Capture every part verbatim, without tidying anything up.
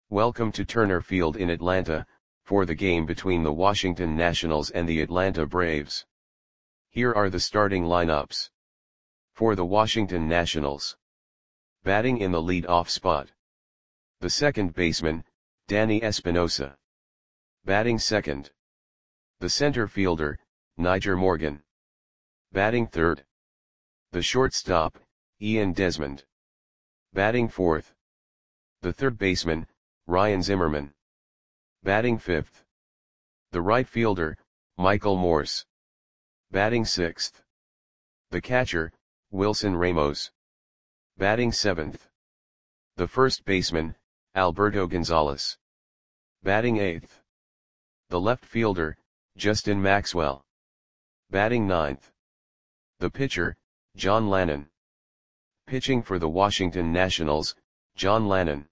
Welcome to Turner Field in Atlanta, for the game between the Washington Nationals and the Atlanta Braves. Here are the starting lineups. For the Washington Nationals. Batting in the lead-off spot. The second baseman, Danny Espinosa. Batting second. The center fielder, Nyjer Morgan. Batting third. The shortstop, Ian Desmond. Batting fourth. The third baseman, Ryan Zimmerman. Batting fifth. The right fielder, Michael Morse. Batting sixth. The catcher, Wilson Ramos. Batting seventh. The first baseman, Alberto Gonzalez. Batting eighth. The left fielder, Justin Maxwell. Batting ninth. The pitcher, John Lannan. Pitching for the Washington Nationals, John Lannan.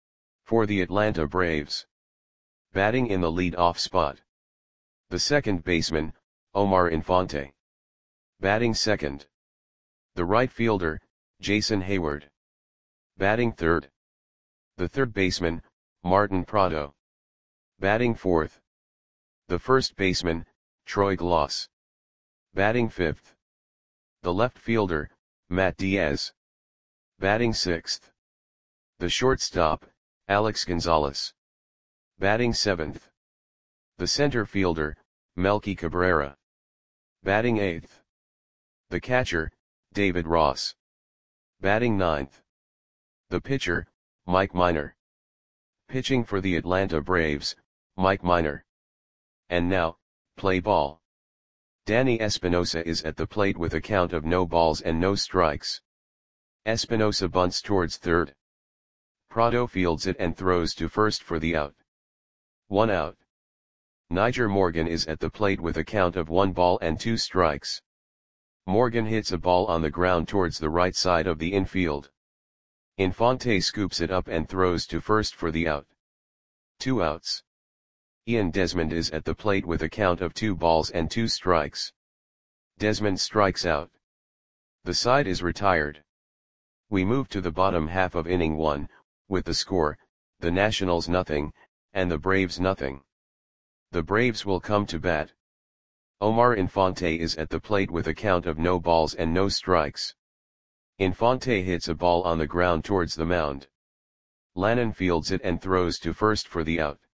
For the Atlanta Braves. Batting in the lead-off spot. The second baseman, Omar Infante. Batting second. The right fielder, Jason Heyward. Batting third. The third baseman, Martin Prado. Batting fourth. The first baseman, Troy Glaus. Batting fifth. The left fielder, Matt Diaz. Batting sixth. The shortstop, Alex Gonzalez. Batting seventh. The center fielder, Melky Cabrera. Batting eighth. The catcher, David Ross. Batting ninth. The pitcher, Mike Minor. Pitching for the Atlanta Braves, Mike Minor. And now, play ball. Danny Espinosa is at the plate with a count of no balls and no strikes. Espinosa bunts towards third. Prado fields it and throws to first for the out. One out. Nyjer Morgan is at the plate with a count of one ball and two strikes. Morgan hits a ball on the ground towards the right side of the infield. Infante scoops it up and throws to first for the out. Two outs. Ian Desmond is at the plate with a count of two balls and two strikes. Desmond strikes out. The side is retired. We move to the bottom half of inning one, with the score, the Nationals nothing, and the Braves nothing. The Braves will come to bat. Omar Infante is at the plate with a count of no balls and no strikes. Infante hits a ball on the ground towards the mound. Lannan fields it and throws to first for the out.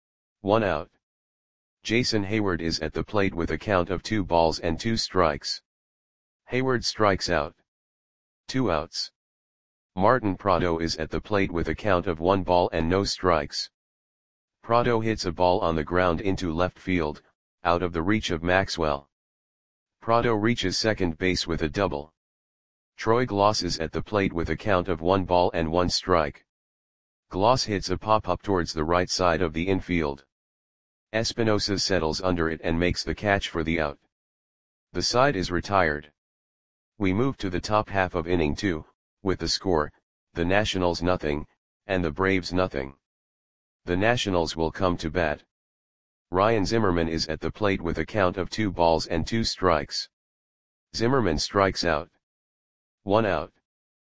One out. Jason Heyward is at the plate with a count of two balls and two strikes. Heyward strikes out. Two outs. Martin Prado is at the plate with a count of one ball and no strikes. Prado hits a ball on the ground into left field, out of the reach of Maxwell. Prado reaches second base with a double. Troy Glaus is at the plate with a count of one ball and one strike. Glaus hits a pop-up towards the right side of the infield. Espinosa settles under it and makes the catch for the out. The side is retired. We move to the top half of inning two, with the score, the Nationals nothing, and the Braves nothing. The Nationals will come to bat. Ryan Zimmerman is at the plate with a count of two balls and two strikes. Zimmerman strikes out. One out.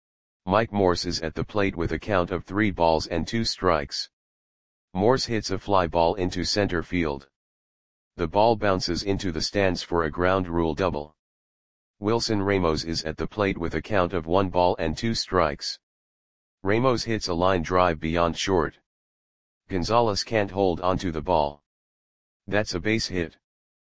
Mike Morse is at the plate with a count of three balls and two strikes. Morse hits a fly ball into center field. The ball bounces into the stands for a ground rule double. Wilson Ramos is at the plate with a count of one ball and two strikes. Ramos hits a line drive beyond short. Gonzalez can't hold onto the ball. That's a base hit.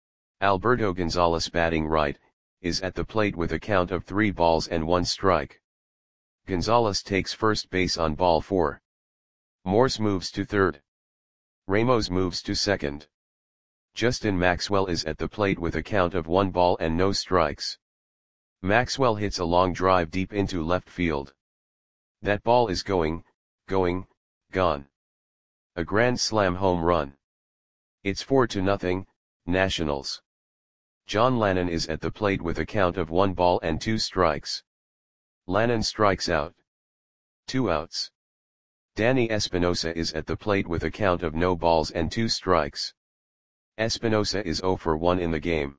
Alberto Gonzalez, batting right, is at the plate with a count of three balls and one strike. Gonzalez takes first base on ball four. Morse moves to third. Ramos moves to second. Justin Maxwell is at the plate with a count of one ball and no strikes. Maxwell hits a long drive deep into left field. That ball is going, going, gone. A grand slam home run. It's four to nothing, Nationals. John Lannan is at the plate with a count of one ball and two strikes. Lannan strikes out. Two outs. Danny Espinosa is at the plate with a count of no balls and two strikes. Espinosa is zero for one in the game.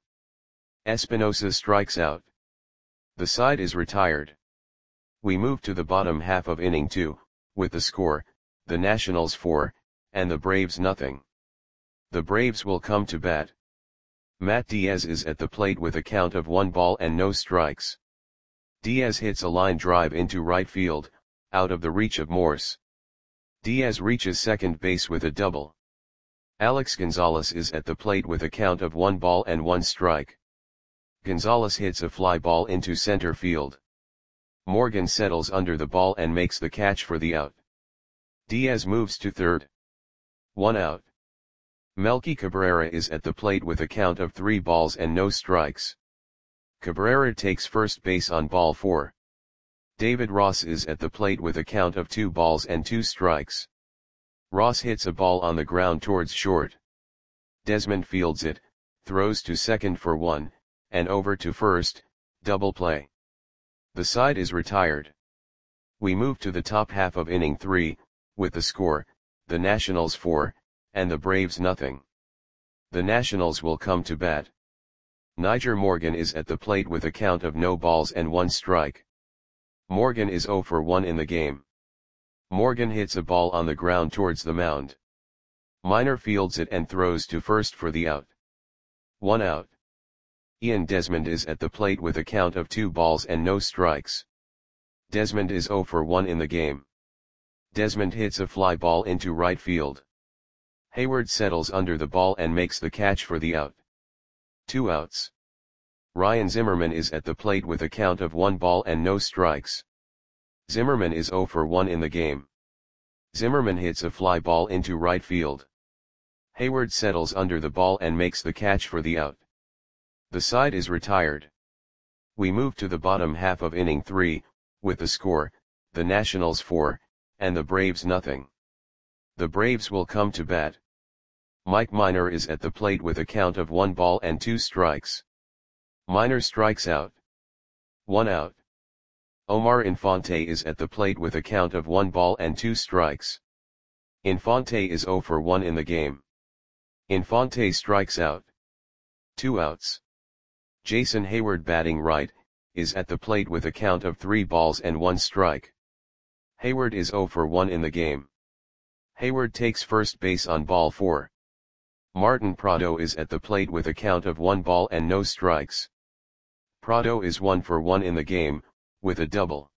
Espinosa strikes out. The side is retired. We move to the bottom half of inning two, with the score, the Nationals four, and the Braves nothing. The Braves will come to bat. Matt Diaz is at the plate with a count of one ball and no strikes. Diaz hits a line drive into right field, out of the reach of Morse. Diaz reaches second base with a double. Alex Gonzalez is at the plate with a count of one ball and one strike. Gonzalez hits a fly ball into center field. Morgan settles under the ball and makes the catch for the out. Diaz moves to third. One out. Melky Cabrera is at the plate with a count of three balls and no strikes. Cabrera takes first base on ball four. David Ross is at the plate with a count of two balls and two strikes. Ross hits a ball on the ground towards short. Desmond fields it, throws to second for one, and over to first, double play. The side is retired. We move to the top half of inning three, with the score, the Nationals four, and the Braves nothing. The Nationals will come to bat. Nyjer Morgan is at the plate with a count of no balls and one strike. Morgan is zero for one in the game. Morgan hits a ball on the ground towards the mound. Minor fields it and throws to first for the out. One out. Ian Desmond is at the plate with a count of two balls and no strikes. Desmond is zero for one in the game. Desmond hits a fly ball into right field. Hayward settles under the ball and makes the catch for the out. Two outs. Ryan Zimmerman is at the plate with a count of one ball and no strikes. Zimmerman is zero for one in the game. Zimmerman hits a fly ball into right field. Hayward settles under the ball and makes the catch for the out. The side is retired. We move to the bottom half of inning three, with the score, the Nationals four, and the Braves nothing. The Braves will come to bat. Mike Minor is at the plate with a count of one ball and two strikes. Minor strikes out. One out. Omar Infante is at the plate with a count of one ball and two strikes. Infante is zero for one in the game. Infante strikes out. Two outs. Jason Hayward, batting right, is at the plate with a count of three balls and one strike. Hayward is zero for one in the game. Hayward takes first base on ball four. Martin Prado is at the plate with a count of one ball and no strikes. Prado is one for one in the game, with a double.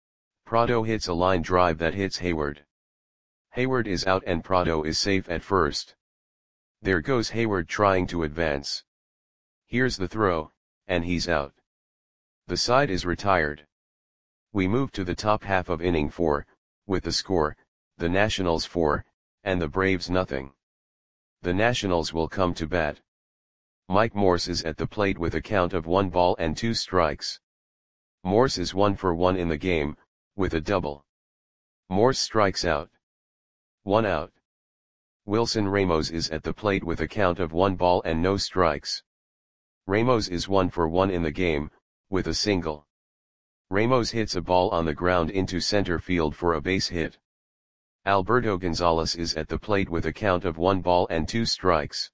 Prado hits a line drive that hits Hayward. Hayward is out and Prado is safe at first. There goes Hayward trying to advance. Here's the throw, and he's out. The side is retired. We move to the top half of inning four, with the score, the Nationals four, and the Braves nothing. The Nationals will come to bat. Mike Morse is at the plate with a count of one ball and two strikes. Morse is one for one in the game, with a double. Morse strikes out. One out. Wilson Ramos is at the plate with a count of one ball and no strikes. Ramos is one for one in the game, with a single. Ramos hits a ball on the ground into center field for a base hit. Alberto Gonzalez is at the plate with a count of one ball and two strikes.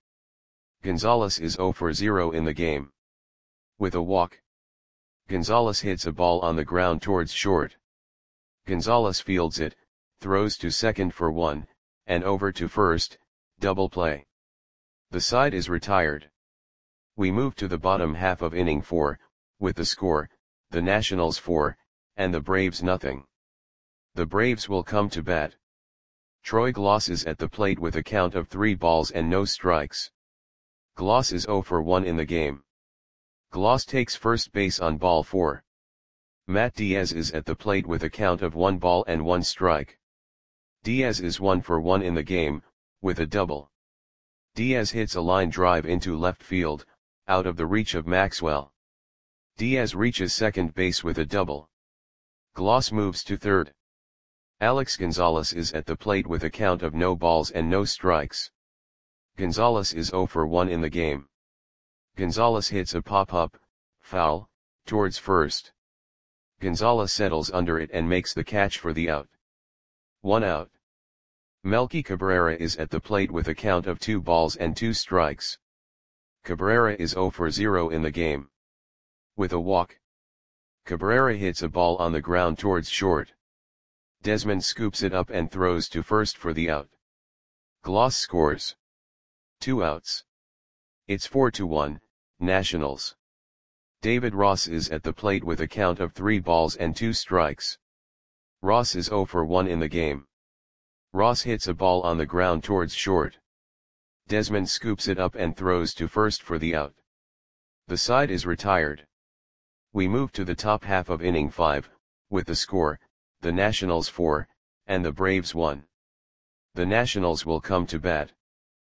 Gonzalez is zero for zero in the game. With a walk. Gonzalez hits a ball on the ground towards short. Gonzalez fields it, throws to second for one, and over to first, double play. The side is retired. We move to the bottom half of inning four, with the score, the Nationals four, and the Braves nothing. The Braves will come to bat. Troy Gloss is at the plate with a count of three balls and no strikes. Gloss is zero for one in the game. Gloss takes first base on ball four. Matt Diaz is at the plate with a count of one ball and one strike. Diaz is one for one in the game, with a double. Diaz hits a line drive into left field, out of the reach of Maxwell. Diaz reaches second base with a double. Gloss moves to third. Alex Gonzalez is at the plate with a count of no balls and no strikes. Gonzalez is zero for one in the game. Gonzalez hits a pop-up, foul, towards first. Gonzalez settles under it and makes the catch for the out. One out. Melky Cabrera is at the plate with a count of two balls and two strikes. Cabrera is zero for zero in the game. With a walk. Cabrera hits a ball on the ground towards short. Desmond scoops it up and throws to first for the out. Gloss scores. Two outs. It's four to one, Nationals. David Ross is at the plate with a count of three balls and two strikes. Ross is oh for one in the game. Ross hits a ball on the ground towards short. Desmond scoops it up and throws to first for the out. The side is retired. We move to the top half of inning five, with the score, the Nationals four, and the Braves one. The Nationals will come to bat.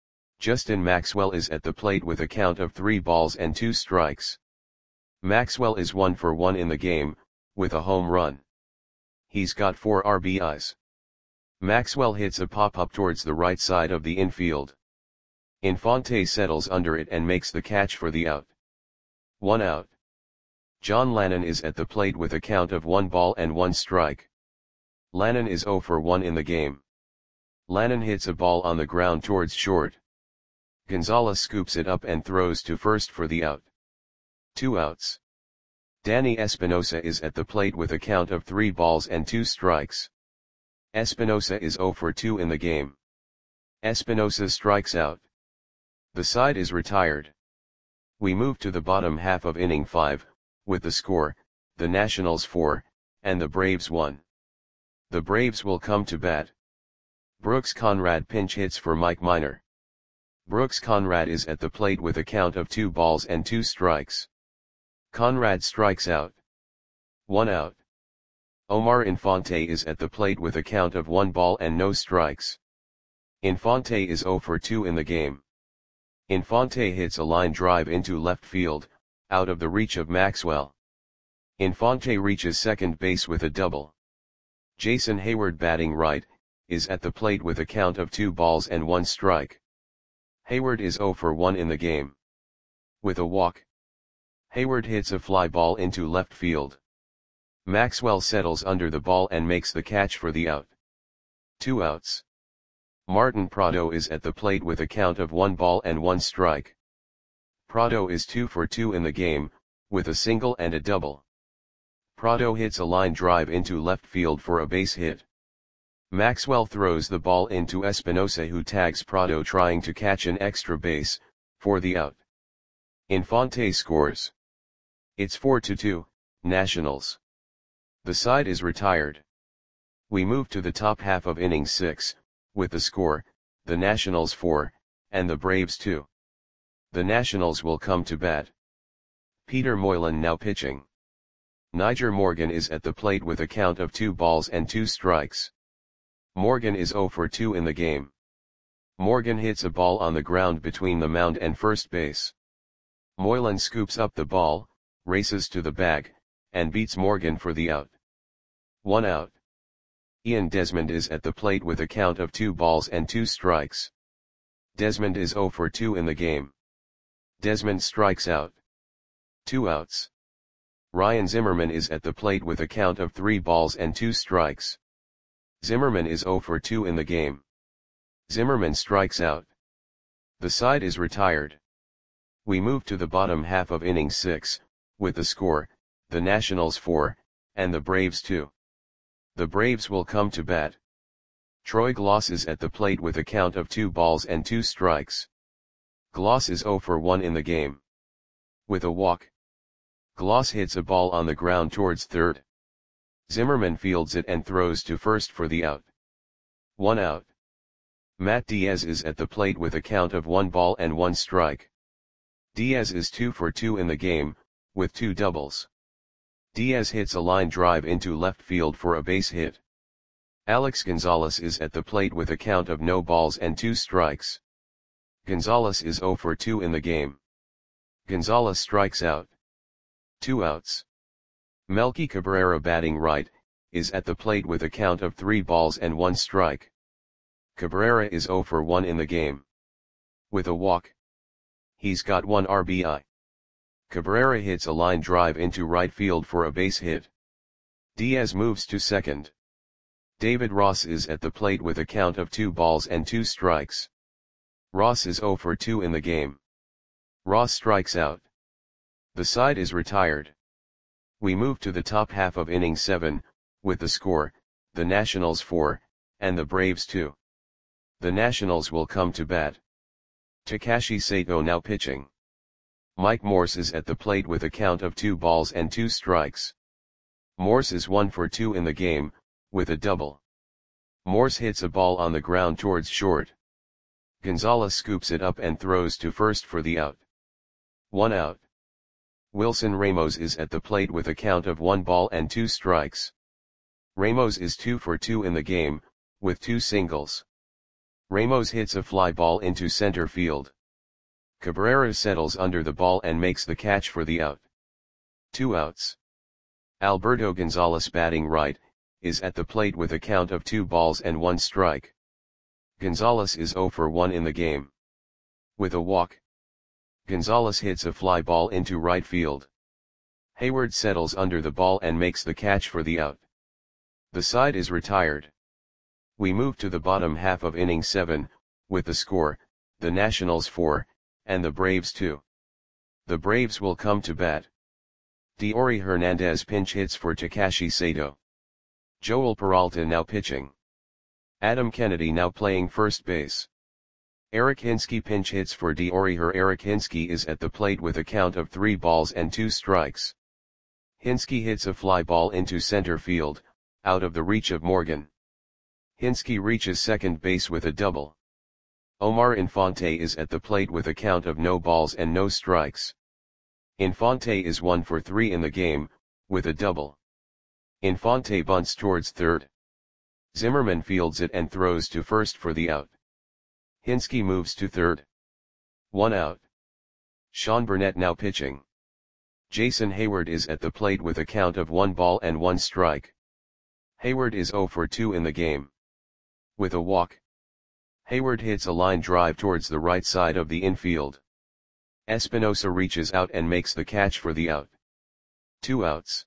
Justin Maxwell is at the plate with a count of three balls and two strikes. Maxwell is one for one in the game, with a home run. He's got four R B Is. Maxwell hits a pop-up towards the right side of the infield. Infante settles under it and makes the catch for the out. One out. John Lannon is at the plate with a count of one ball and one strike. Lannon is oh for one in the game. Lannon hits a ball on the ground towards short. Gonzalez scoops it up and throws to first for the out. Two outs. Danny Espinosa is at the plate with a count of three balls and two strikes. Espinosa is oh for two in the game. Espinosa strikes out. The side is retired. We move to the bottom half of inning five, with the score, the Nationals four, and the Braves one. The Braves will come to bat. Brooks Conrad pinch hits for Mike Minor. Brooks Conrad is at the plate with a count of two balls and two strikes. Conrad strikes out. One out. Omar Infante is at the plate with a count of one ball and no strikes. Infante is oh for two in the game. Infante hits a line drive into left field, out of the reach of Maxwell. Infante reaches second base with a double. Jason Hayward, batting right, is at the plate with a count of two balls and one strike. Hayward is oh for one in the game. With a walk. Hayward hits a fly ball into left field. Maxwell settles under the ball and makes the catch for the out. Two outs. Martin Prado is at the plate with a count of one ball and one strike. Prado is two for two in the game, with a single and a double. Prado hits a line drive into left field for a base hit. Maxwell throws the ball into Espinosa, who tags Prado trying to catch an extra base, for the out. Infante scores. It's four to two, Nationals. The side is retired. We move to the top half of inning six, with the score, the Nationals four, and the Braves two. The Nationals will come to bat. Peter Moylan now pitching. Niger Morgan is at the plate with a count of two balls and two strikes. Morgan is oh for two in the game. Morgan hits a ball on the ground between the mound and first base. Moylan scoops up the ball, races to the bag, and beats Morgan for the out. One out. Ian Desmond is at the plate with a count of two balls and two strikes. Desmond is oh for two in the game. Desmond strikes out. Two outs. Ryan Zimmerman is at the plate with a count of three balls and two strikes. Zimmerman is oh for two in the game. Zimmerman strikes out. The side is retired. We move to the bottom half of inning six, with the score, the Nationals four, and the Braves two. The Braves will come to bat. Troy Gloss is at the plate with a count of two balls and two strikes. Gloss is oh for one in the game. With a walk. Gloss hits a ball on the ground towards third. Zimmerman fields it and throws to first for the out. One out. Matt Diaz is at the plate with a count of one ball and one strike. Diaz is two for two in the game, with two doubles. Diaz hits a line drive into left field for a base hit. Alex Gonzalez is at the plate with a count of no balls and two strikes. Gonzalez is oh for two in the game. Gonzalez strikes out. Two outs. Melky Cabrera, batting right, is at the plate with a count of three balls and one strike. Cabrera is oh for one in the game. With a walk. He's got one R B I. Cabrera hits a line drive into right field for a base hit. Diaz moves to second. David Ross is at the plate with a count of two balls and two strikes. Ross is oh for two in the game. Ross strikes out. The side is retired. We move to the top half of inning seven, with the score, the Nationals four, and the Braves two. The Nationals will come to bat. Takashi Sato now pitching. Mike Morse is at the plate with a count of two balls and two strikes. Morse is one for two in the game, with a double. Morse hits a ball on the ground towards short. Gonzalez scoops it up and throws to first for the out. One out. Wilson Ramos is at the plate with a count of one ball and two strikes. Ramos is two for two in the game, with two singles. Ramos hits a fly ball into center field. Cabrera settles under the ball and makes the catch for the out. Two outs. Alberto Gonzalez, batting right, is at the plate with a count of two balls and one strike. Gonzalez is zero for one in the game. With a walk. Gonzalez hits a fly ball into right field. Hayward settles under the ball and makes the catch for the out. The side is retired. We move to the bottom half of inning seven, with the score, the Nationals four, and the Braves two. The Braves will come to bat. Deory Hernandez pinch hits for Takashi Sato. Joel Peralta now pitching. Adam Kennedy now playing first base. Eric Hinske pinch hits for Deory Her. Eric Hinske is at the plate with a count of three balls and two strikes. Hinske hits a fly ball into center field, out of the reach of Morgan. Hinske reaches second base with a double. Omar Infante is at the plate with a count of no balls and no strikes. Infante is one for three in the game, with a double. Infante bunts towards third. Zimmerman fields it and throws to first for the out. Hinske moves to third. One out. Sean Burnett now pitching. Jason Hayward is at the plate with a count of one ball and one strike. Hayward is zero for two in the game. With a walk. Hayward hits a line drive towards the right side of the infield. Espinosa reaches out and makes the catch for the out. Two outs.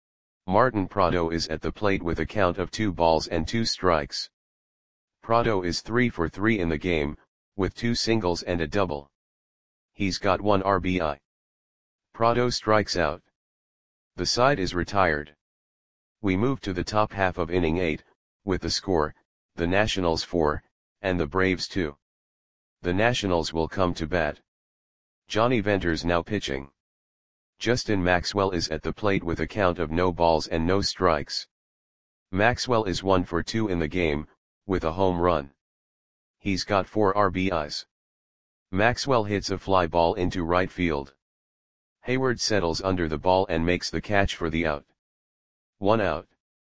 Martin Prado is at the plate with a count of two balls and two strikes. Prado is three for three in the game, with two singles and a double. He's got one R B I. Prado strikes out. The side is retired. We move to the top half of inning eight, with the score, the Nationals four, and the Braves two. The Nationals will come to bat. Johnny Venters now pitching. Justin Maxwell is at the plate with a count of no balls and no strikes. Maxwell is one for two in the game, with a home run. He's got four R B Is. Maxwell hits a fly ball into right field. Hayward settles under the ball and makes the catch for the out. One out.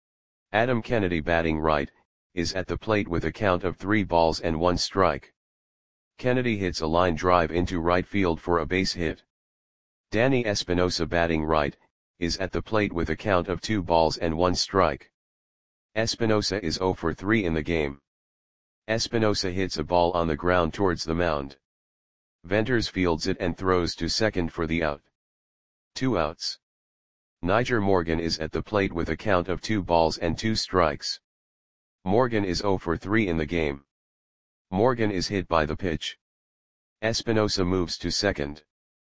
Adam Kennedy, batting right, is at the plate with a count of three balls and one strike. Kennedy hits a line drive into right field for a base hit. Danny Espinosa, batting right, is at the plate with a count of two balls and one strike. Espinosa is zero for three in the game. Espinosa hits a ball on the ground towards the mound. Venters fields it and throws to second for the out. Two outs. Niger Morgan is at the plate with a count of two balls and two strikes. Morgan is zero for three in the game. Morgan is hit by the pitch. Espinosa moves to second.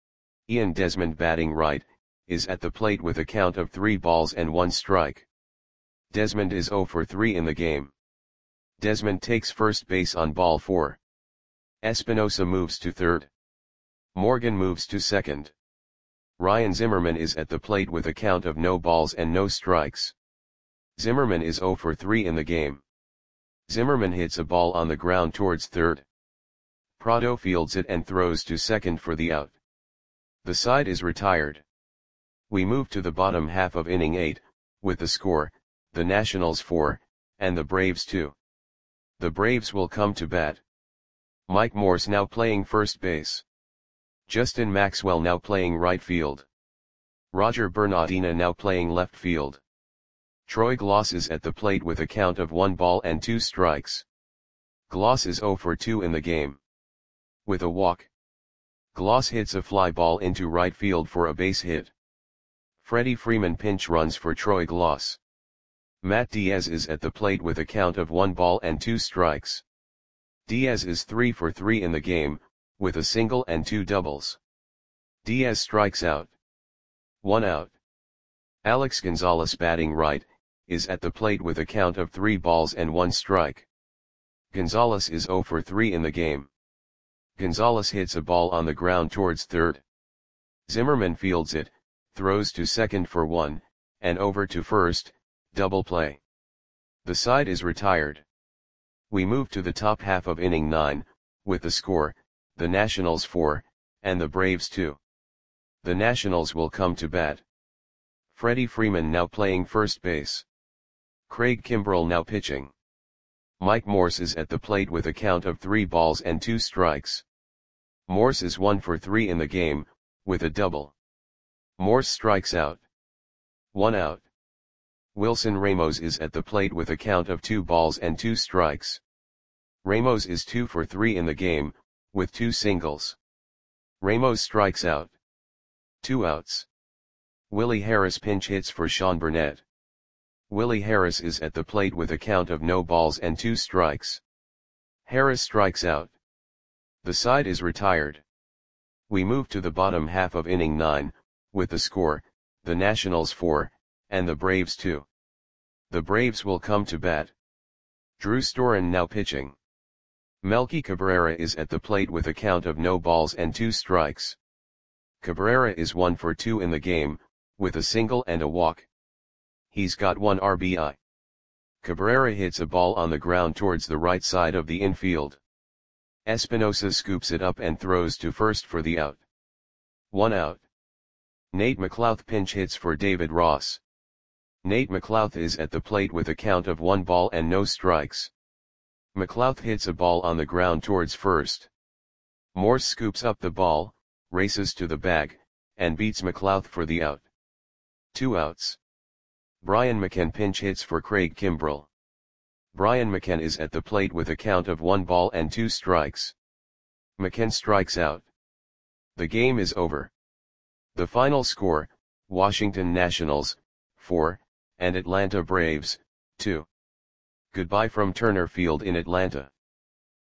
Ian Desmond, batting right, is at the plate with a count of three balls and one strike. Desmond is zero for three in the game. Desmond takes first base on ball four. Espinosa moves to third. Morgan moves to second. Ryan Zimmerman is at the plate with a count of no balls and no strikes. Zimmerman is zero for three in the game. Zimmerman hits a ball on the ground towards third. Prado fields it and throws to second for the out. The side is retired. We move to the bottom half of inning eight, with the score, the Nationals four, and the Braves two. The Braves will come to bat. Mike Morse now playing first base. Justin Maxwell now playing right field. Roger Bernardina now playing left field. Troy Gloss is at the plate with a count of one ball and two strikes. Gloss is zero for two in the game. With a walk. Gloss hits a fly ball into right field for a base hit. Freddie Freeman pinch runs for Troy Gloss. Matt Diaz is at the plate with a count of one ball and two strikes. Diaz is three for three in the game, with a single and two doubles. Diaz strikes out. One out. Alex Gonzalez, batting right, is at the plate with a count of three balls and one strike. Gonzalez is zero for three in the game. Gonzalez hits a ball on the ground towards third. Zimmerman fields it, throws to second for one, and over to first, double play. The side is retired. We move to the top half of inning nine, with the score, the Nationals four, and the Braves two. The Nationals will come to bat. Freddie Freeman now playing first base. Craig Kimbrel now pitching. Mike Morse is at the plate with a count of three balls and two strikes. Morse is one for three in the game, with a double. Morse strikes out. One out. Wilson Ramos is at the plate with a count of two balls and two strikes. Ramos is two for three in the game, with two singles. Ramos strikes out. Two outs. Willie Harris pinch hits for Sean Burnett. Willie Harris is at the plate with a count of no balls and two strikes. Harris strikes out. The side is retired. We move to the bottom half of inning nine, with the score, the Nationals four, and the Braves two. The Braves will come to bat. Drew Storen now pitching. Melky Cabrera is at the plate with a count of no balls and two strikes. Cabrera is one for two in the game, with a single and a walk. He's got one R B I. Cabrera hits a ball on the ground towards the right side of the infield. Espinosa scoops it up and throws to first for the out. One out. Nate McLouth pinch hits for David Ross. Nate McLouth is at the plate with a count of one ball and no strikes. McLouth hits a ball on the ground towards first. Morse scoops up the ball, races to the bag, and beats McLouth for the out. Two outs. Brian McCann pinch hits for Craig Kimbrel. Brian McCann is at the plate with a count of one ball and two strikes. McCann strikes out. The game is over. The final score, Washington Nationals, four, and Atlanta Braves, two. Goodbye from Turner Field in Atlanta.